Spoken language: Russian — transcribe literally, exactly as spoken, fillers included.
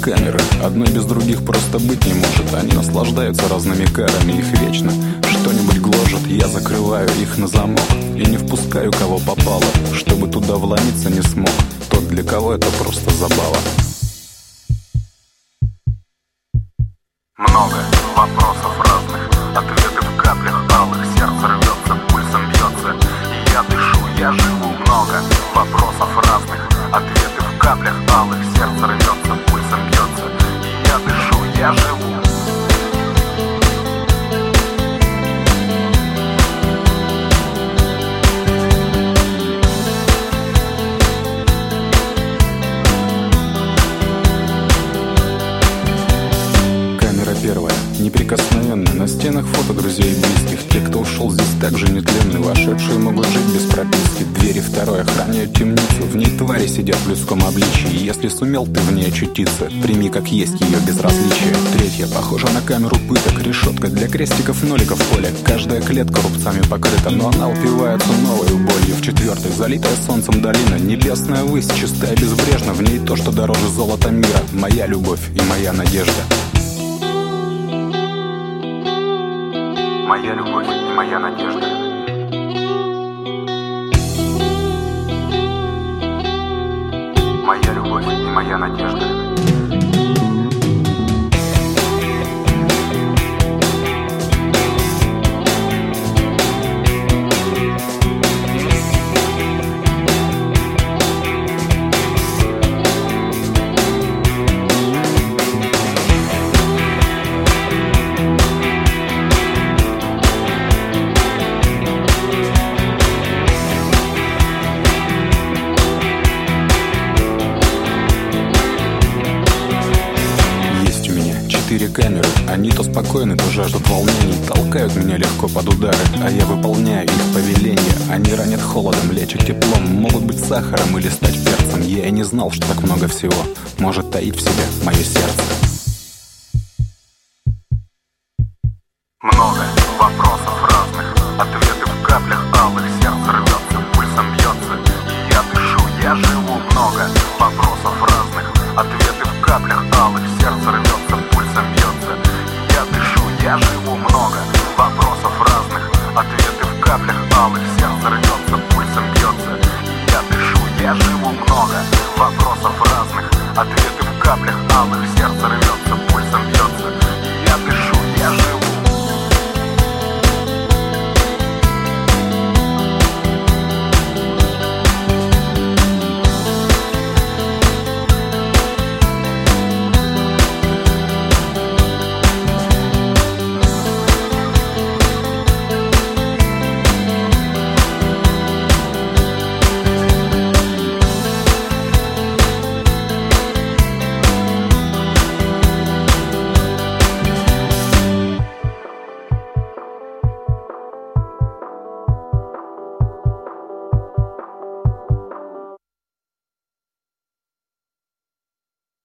камеры, одной без других просто быть не может. Они наслаждаются разными карами, их вечно что-нибудь гложет. Я закрываю их на замок и не впускаю кого попало. Чтобы туда вломиться не смог тот, для кого это просто забава. Много вопросов разных, ответы в каплях алых. Сердце рвется, пульсом бьется, и я дышу, я живу. Много вопросов разных, ответы в каплях алых. Сердце рвется, пульсом бьется, и я дышу, я живу. Первая, неприкосновенная, на стенах фото друзей и близких. Те, кто ушел здесь также нетленны, вошедшие могут жить без прописки. Двери второй охраняют темницу, в ней твари сидят в людском обличии. Если сумел ты в ней очутиться, прими как есть ее безразличие. Третья, похожа на камеру пыток, решетка для крестиков, ноликов в поле. Каждая клетка рубцами покрыта, но она упивается новой болью. В четвертой, залитая солнцем долина, небесная высь, чистая, безбрежна. В ней то, что дороже золота мира, моя любовь и моя надежда. Моя любовь и моя надежда. Моя любовь и моя надежда. Четыре камеры, они то спокойны, то жаждут волнений. Толкают меня легко под удары, а я выполняю их повеления. Они ранят холодом, лечат теплом, могут быть сахаром или стать перцем. Я и не знал, что так много всего может таить в себе мое сердце.